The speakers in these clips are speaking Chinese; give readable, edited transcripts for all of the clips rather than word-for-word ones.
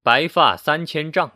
白发3000丈。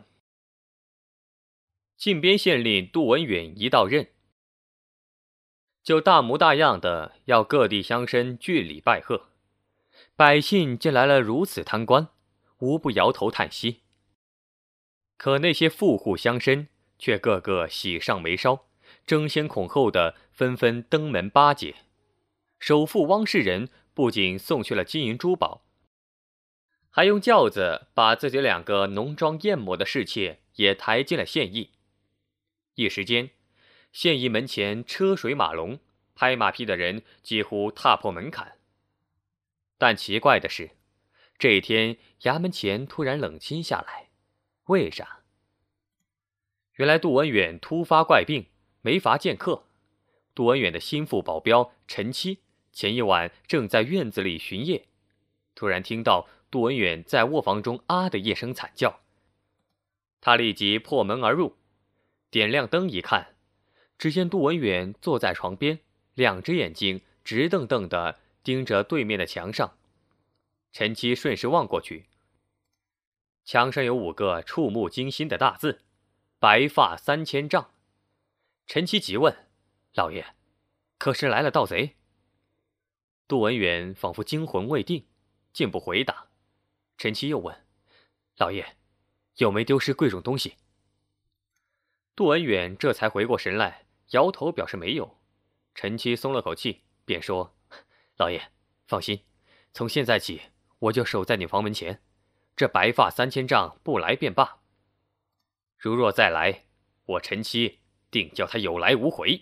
靖边县令杜文远一到任，就大模大样的要各地乡绅据礼拜贺。百姓见来了如此贪官，无不摇头叹息。可那些富户乡绅却个个喜上眉梢，争先恐后的纷纷登门巴结。首富汪世仁不仅送去了金银珠宝，还用轿子把自己2个浓妆艳抹的侍妾也抬进了县邑。一时间，县邑门前车水马龙，拍马屁的人几乎踏破门槛。但奇怪的是，这一天衙门前突然冷清下来。为啥？原来杜文远突发怪病，没法见客。杜文远的心腹保镖陈七前一晚正在院子里巡夜，突然听到杜文远在卧房中啊的一声惨叫。他立即破门而入，点亮灯一看，只见杜文远坐在床边，2只眼睛直瞪瞪地盯着对面的墙上。陈七顺势望过去，墙上有5个触目惊心的大字：白发3000丈。陈七急问：老爷，可是来了盗贼？杜文远仿佛惊魂未定，竟不回答。陈七又问：老爷，有没丢失贵重东西？杜文远这才回过神来，摇头表示没有。陈七松了口气，便说：老爷放心，从现在起我就守在你房门前，这白发3000丈不来便罢，如若再来，我陈七定叫他有来无回。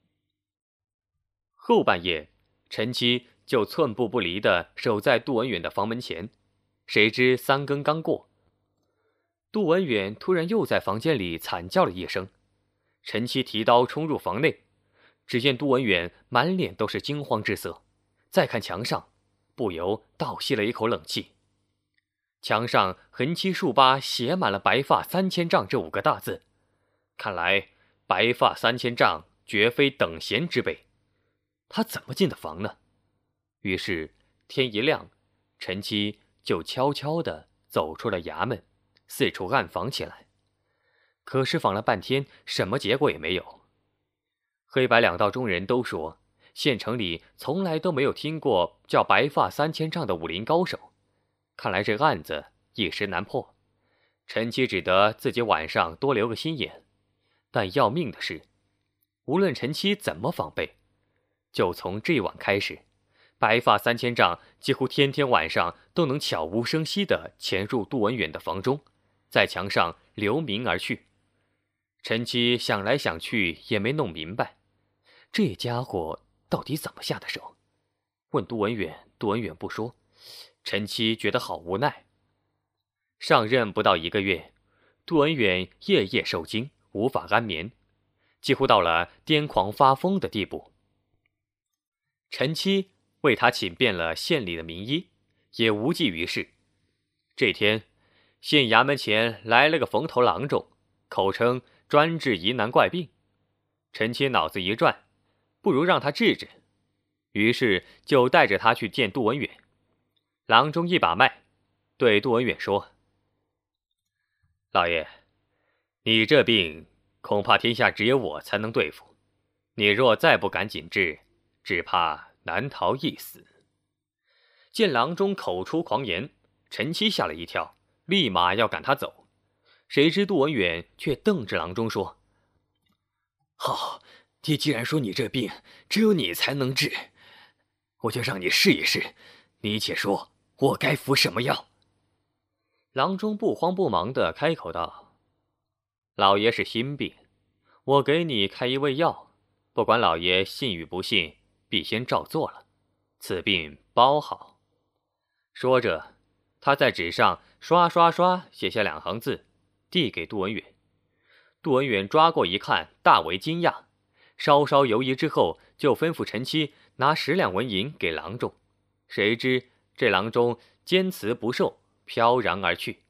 后半夜，陈七就寸步不离地守在杜文远的房门前。谁知3更刚过，杜文远突然又在房间里惨叫了一声。陈七提刀冲入房内，只见杜文远满脸都是惊慌之色，再看墙上，不由倒吸了一口冷气。墙上横七竖八写满了白发3000丈这5个大字，看来白发3000丈绝非等闲之辈，他怎么进的房呢？于是天一亮，陈七就悄悄地走出了衙门，四处暗访起来。可是访了半天，什么结果也没有。黑白2道中人都说，县城里从来都没有听过叫白发3000丈的武林高手，看来这案子一时难破。陈七只得自己晚上多留个心眼。但要命的是，无论陈七怎么防备，就从这晚开始，白发3000丈几乎天天晚上都能悄无声息地潜入杜文远的房中，在墙上留名而去。陈七想来想去也没弄明白，这家伙到底怎么下的手。问杜文远，杜文远不说。陈七觉得好无奈。上任不到1个月，杜文远夜夜受惊，无法安眠，几乎到了癫狂发疯的地步。陈七为他请遍了县里的名医，也无济于事。这天，县衙门前来了个冯头郎中，口称专治疑难怪病。陈七脑子一转，不如让他治治，于是就带着他去见杜文远。郎中一把脉，对杜文远说：老爷，你这病恐怕天下只有我才能对付，你若再不赶紧治，只怕难逃一死。见郎中口出狂言，陈七吓了一跳，立马要赶他走。谁知杜文远却瞪着郎中说：好，你既然说你这病只有你才能治，我就让你试一试，你且说我该服什么药。郎中不慌不忙地开口道：老爷是心病，我给你开一味药，不管老爷信与不信，必先照做了，此病包好。说着，他在纸上刷刷刷写下2行字，递给杜文远。杜文远抓过一看，大为惊讶，稍稍犹疑之后，就吩咐陈七拿10两纹银给郎中。谁知这郎中坚持不受，飘然而去。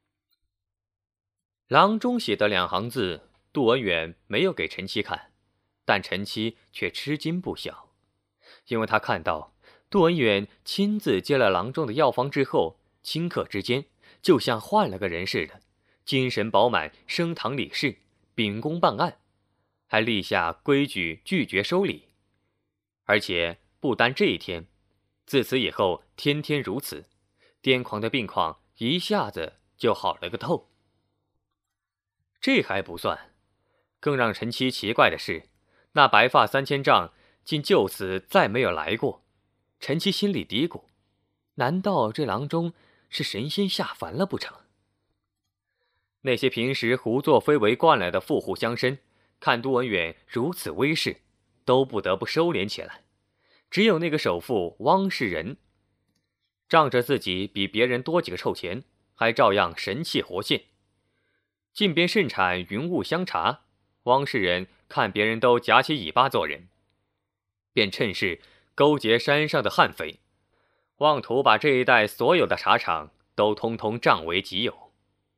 郎中写的2行字，杜文远没有给陈七看，但陈七却吃惊不小，因为他看到杜文远亲自接了郎中的药方之后，顷刻之间就像换了个人似的，精神饱满，升堂理事，秉公办案，还立下规矩，拒绝收礼。而且不单这一天，自此以后天天如此，癫狂的病况一下子就好了个透。这还不算，更让陈七奇怪的是，那白发3000丈竟就此再没有来过。陈七心里嘀咕，难道这郎中是神仙下凡了不成？那些平时胡作非为惯了的富户乡绅，看杜文远如此威势，都不得不收敛起来。只有那个首富汪世仁，仗着自己比别人多几个臭钱，还照样神气活现。近边盛产云雾香茶，汪世仁看别人都夹起尾巴做人，便趁势勾结山上的悍匪，妄图把这一带所有的茶厂都通通占为己有。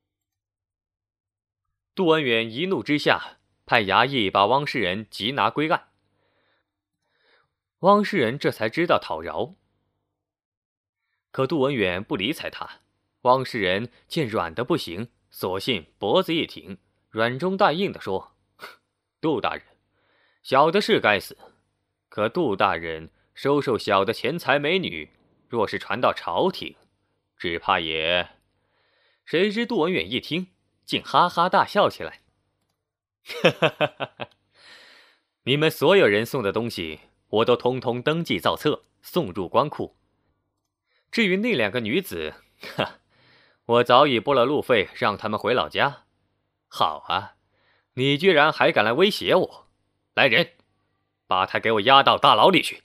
杜文远一怒之下，派衙役把汪世仁缉拿归案。汪世仁这才知道讨饶，可杜文远不理睬他。汪世仁见软的不行，索性脖子一挺，软中带硬地说：“杜大人，小的是该死，可杜大人收受小的钱财美女，若是传到朝廷，只怕也……”谁知杜文远一听，竟哈哈大笑起来：“哈哈哈哈！你们所有人送的东西，我都通通登记造册，送入官库。至于那2个女子，我早已拨了路费，让他们回老家。好啊，你居然还敢来威胁我！来人，把他给我押到大牢里去！”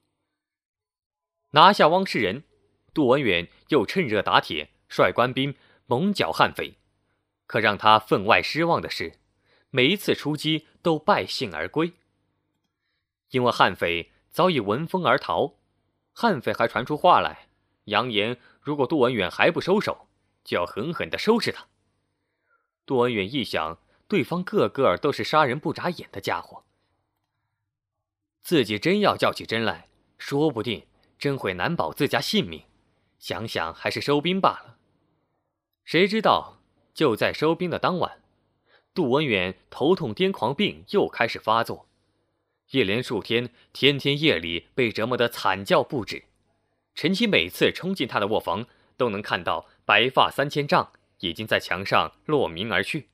拿下汪世仁，杜文远又趁热打铁，率官兵猛剿悍匪。可让他分外失望的是，每一次出击都败兴而归。因为悍匪早已闻风而逃，悍匪还传出话来，扬言如果杜文远还不收手，就要狠狠地收拾他。杜文远一想，对方个个都是杀人不眨眼的家伙，自己真要较起真来，说不定真会难保自家性命。想想还是收兵罢了。谁知道就在收兵的当晚，杜文远头痛癫狂病又开始发作，一连数天，天天夜里被折磨得惨叫不止。陈七每次冲进他的卧房，都能看到白发3000丈已经在墙上落明而去。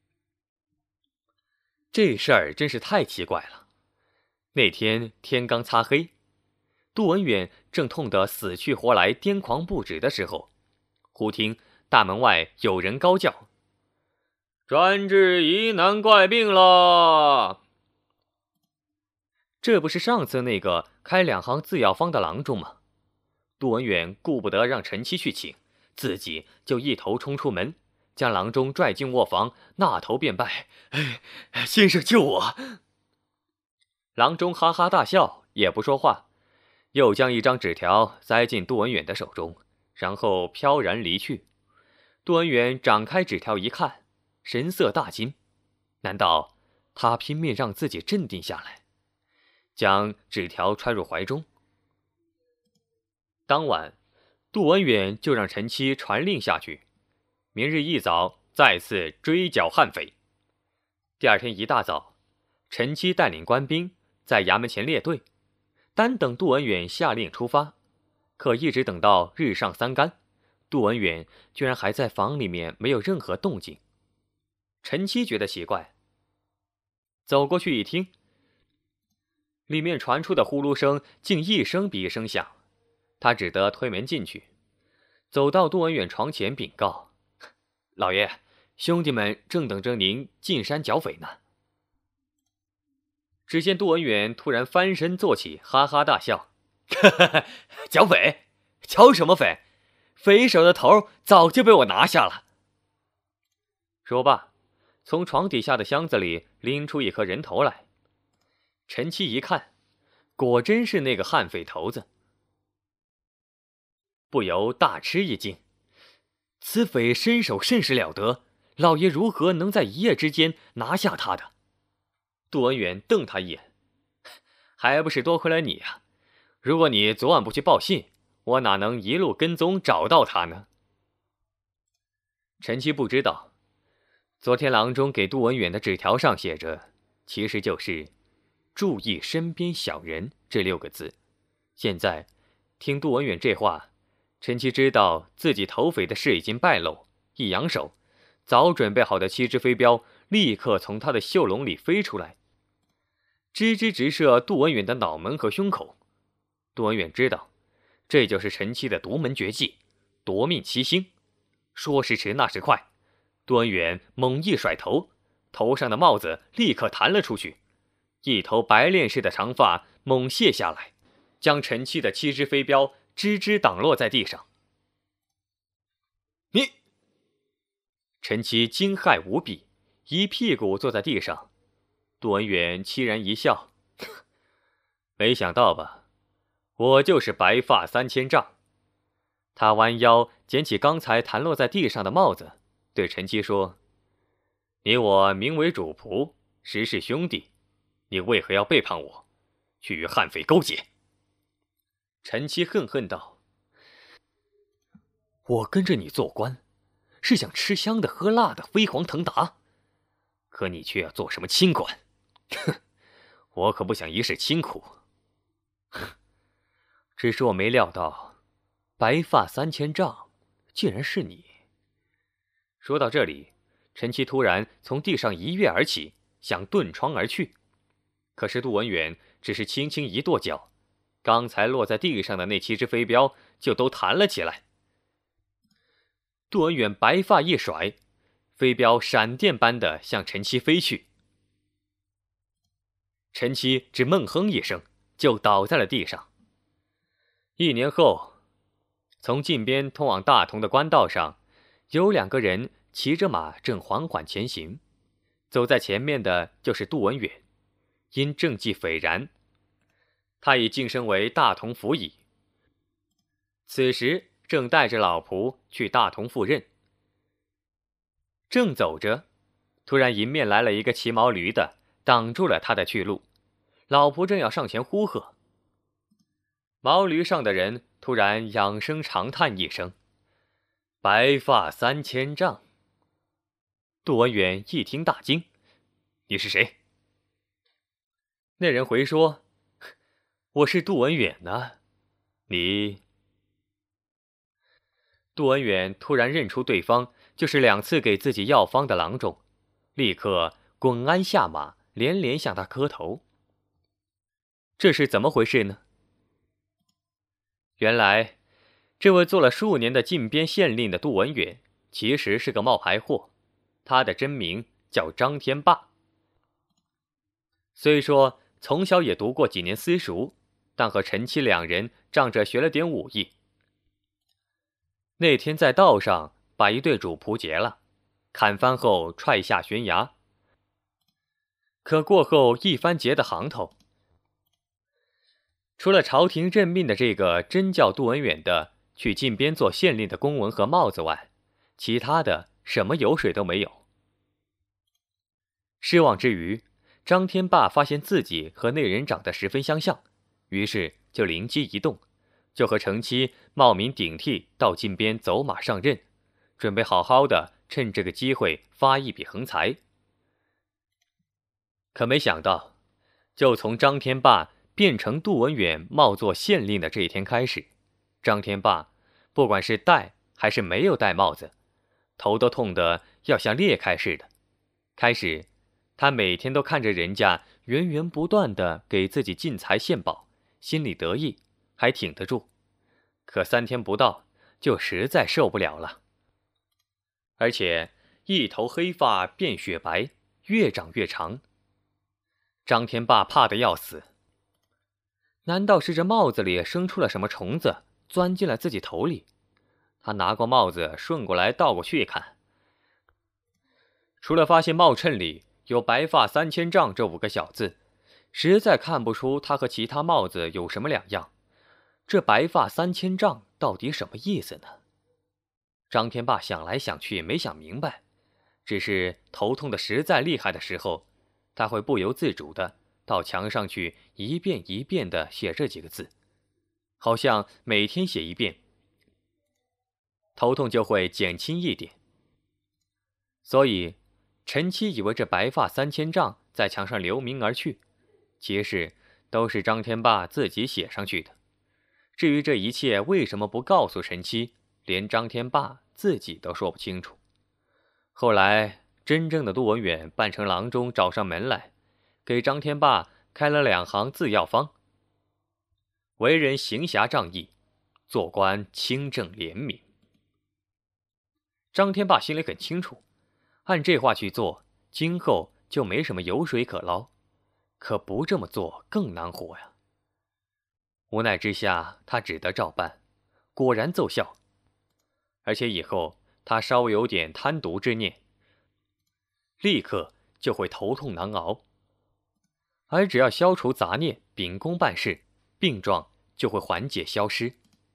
这事儿真是太奇怪了。那天天刚擦黑，杜文远正痛得死去活来、癫狂不止的时候，忽听大门外有人高叫：“专治疑难怪病了！”这不是上次那个开2行自药方的郎中吗？杜文远顾不得让陈七去请，自己就一头冲出门，将郎中拽进卧房，那头便拜：“先生救我！”郎中哈哈大笑，也不说话，又将一张纸条塞进杜文远的手中，然后飘然离去。杜文远展开纸条一看，神色大惊，难道他拼命让自己镇定下来，将纸条揣入怀中？当晚，杜文远就让陈七传令下去，明日一早再次追剿悍匪。第二天一大早，陈七带领官兵在衙门前列队，单等杜文远下令出发。可一直等到日上3竿，杜文远居然还在房里面，没有任何动静。陈七觉得奇怪，走过去一听，里面传出的呼噜声竟一声比一声响。他只得推门进去，走到杜文远床前禀告：“老爷，兄弟们正等着您进山剿匪呢。”只见杜文远突然翻身坐起，哈哈大笑：“剿匪？剿什么匪？匪首的头早就被我拿下了。”说罢，从床底下的箱子里拎出一颗人头来。陈七一看，果真是那个悍匪头子，不由大吃一惊，此匪身手甚是了得，老爷如何能在一夜之间拿下他的？杜文远瞪他一眼：“还不是多亏了你啊！如果你昨晚不去报信，我哪能一路跟踪找到他呢？” 陈七不知道，昨天郎中给杜文远的纸条上写着，其实就是“注意身边小人”这6个字。现在听杜文远这话，陈七知道自己投匪的事已经败露，一扬手，早准备好的7只飞镖立刻从他的袖笼里飞出来，支支直射杜文远的脑门和胸口。杜文远知道，这就是陈七的独门绝技——夺命七星。说时迟，那时快，杜文远猛一甩头，头上的帽子立刻弹了出去，一头白练似的长发猛卸下来，将陈七的7只飞镖支支挡落在地上。你！陈七惊骇无比，一屁股坐在地上。杜文远凄然一笑，没想到吧，我就是白发3000丈。他弯腰捡起刚才弹落在地上的帽子，对陈七说：“你我名为主仆，实是兄弟，你为何要背叛我，去与悍匪勾结？”陈七恨恨道：“我跟着你做官，是想吃香的喝辣的，飞黄腾达，可你却要做什么清官？哼，我可不想一世清苦。只是我没料到，白发3000丈，竟然是你。”说到这里，陈七突然从地上一跃而起，想遁窗而去。可是杜文远只是轻轻一跺脚，刚才落在地上的那7只飞镖就都弹了起来。杜文远白发一甩，飞镖闪电般的向陈七飞去。陈七只闷哼一声，就倒在了地上。1年后，从近边通往大同的官道上，有2个人骑着马正缓缓前行，走在前面的就是杜文远，因政绩斐然，他已晋升为大同府尹，此时正带着老仆去大同赴任。正走着，突然迎面来了一个骑毛驴的，挡住了他的去路。老仆正要上前呼喝，毛驴上的人突然仰声长叹一声：“白发3000丈。”杜文远一听大惊：“你是谁？”那人回说：“我是杜文远呢，你……”杜文远突然认出对方就是2次给自己药方的郎中，立刻滚鞍下马，连连向他磕头。这是怎么回事呢？原来，这位做了数年的禁边县令的杜文远，其实是个冒牌货，他的真名叫张天霸。虽说从小也读过几年私塾，但和陈七2人仗着学了点武艺。那天在道上把一对主仆劫了，砍翻后踹下悬崖。可过后一番劫的行头，除了朝廷任命的这个真叫杜文远的去禁边做县令的公文和帽子外，其他的什么油水都没有。失望之余，张天霸发现自己和那人长得十分相像，于是就灵机一动，就和程七冒名顶替到禁边走马上任，准备好好的趁这个机会发一笔横财。可没想到，就从张天霸变成杜文远冒做县令的这一天开始，张天霸不管是戴还是没有戴帽子，头都痛得要像裂开似的。开始他每天都看着人家源源不断的给自己进财献宝，心里得意，还挺得住。可3天不到，就实在受不了了。而且一头黑发变雪白，越长越长。张天霸怕得要死，难道是这帽子里生出了什么虫子，钻进了自己头里？他拿过帽子，顺过来倒过去一看，除了发现帽衬里有白发3000丈这5个小字，实在看不出它和其他帽子有什么两样。这白发3000丈到底什么意思呢？张天霸想来想去也没想明白，只是头痛的实在厉害的时候，他会不由自主的到墙上去一遍一遍的写这几个字，好像每天写一遍，头痛就会减轻一点。 所以陈七以为这白发3000丈在墙上留名而去，其实都是张天霸自己写上去的。至于这一切为什么不告诉陈七，连张天霸自己都说不清楚。后来真正的杜文远扮成郎中找上门来，给张天霸开了2行字药方：为人行侠仗义，做官清正廉明。张天霸心里很清楚，按这话去做，今后就没什么油水可捞，可不这么做更难活呀。无奈之下，他只得照办，果然奏效。而且以后他稍微有点贪渎之念，立刻就会头痛难熬。而只要消除杂念，秉公办事，病状就会缓解消失。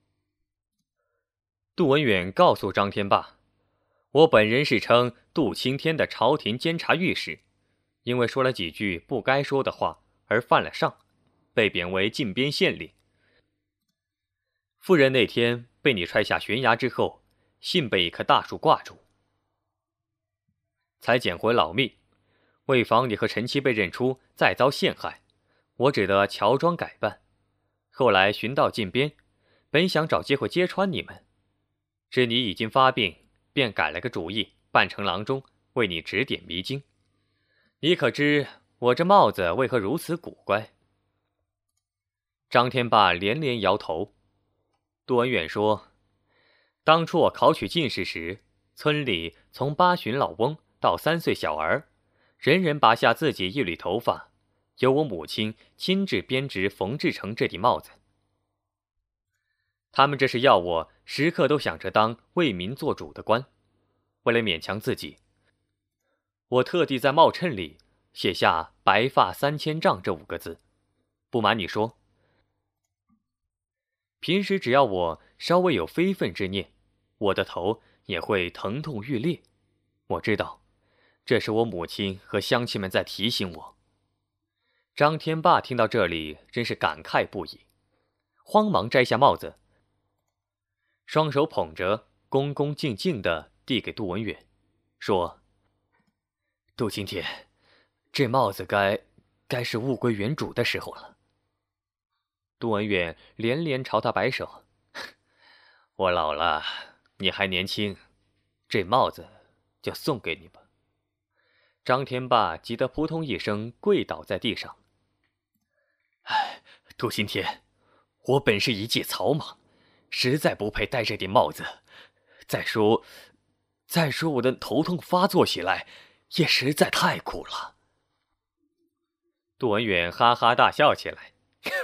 杜文远告诉张天霸，我本人是称杜青天的朝廷监察御史，因为说了几句不该说的话而犯了上，被贬为靖边县令。夫人那天被你踹下悬崖之后，幸被一棵大树挂住，才捡回老命。为防你和陈七被认出再遭陷害，我只得乔装改扮。后来寻到靖边，本想找机会揭穿你们，知你已经发病，便改了个主意，扮成郎中为你指点迷津。你可知我这帽子为何如此古怪？张天霸连连摇头。杜文远说，当初我考取进士时，村里从8旬老翁到3岁小儿，人人拔下自己一缕头发，由我母亲亲自编织缝制成这顶帽子。他们这是要我时刻都想着当为民做主的官。为了勉强自己，我特地在帽衬里写下白发3000丈这5个字。不瞒你说，平时只要我稍微有非分之念，我的头也会疼痛欲裂。我知道，这是我母亲和乡亲们在提醒我。张天霸听到这里，真是感慨不已，慌忙摘下帽子，双手捧着，恭恭敬敬地递给杜文远，说：杜青天，这帽子该是物归原主的时候了。杜文远连连朝他摆手，我老了，你还年轻，这帽子就送给你吧。张天霸急得扑通一声跪倒在地上。杜青天，我本是一介草莽，实在不配戴这顶帽子。再说我的头痛发作起来，也实在太苦了。杜文远哈哈大笑起来，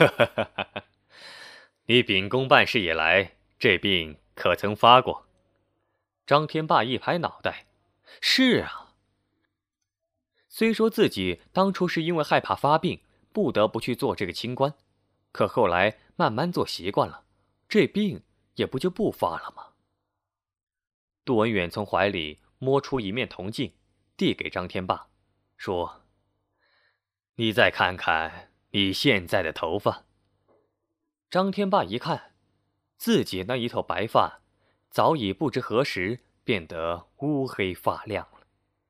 你秉公办事以来，这病可曾发过？张天霸一拍脑袋，是啊。虽说自己当初是因为害怕发病，不得不去做这个清官，可后来慢慢做习惯了，这病也不就不发了吗？杜文远从怀里摸出一面铜镜，递给张天霸，说：你再看看你现在的头发。张天霸一看，自己那一头白发早已不知何时变得乌黑发亮了。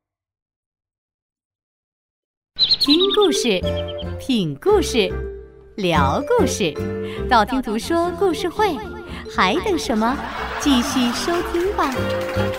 听故事，品故事，聊故事，道听途说故事会，还等什么？继续收听吧。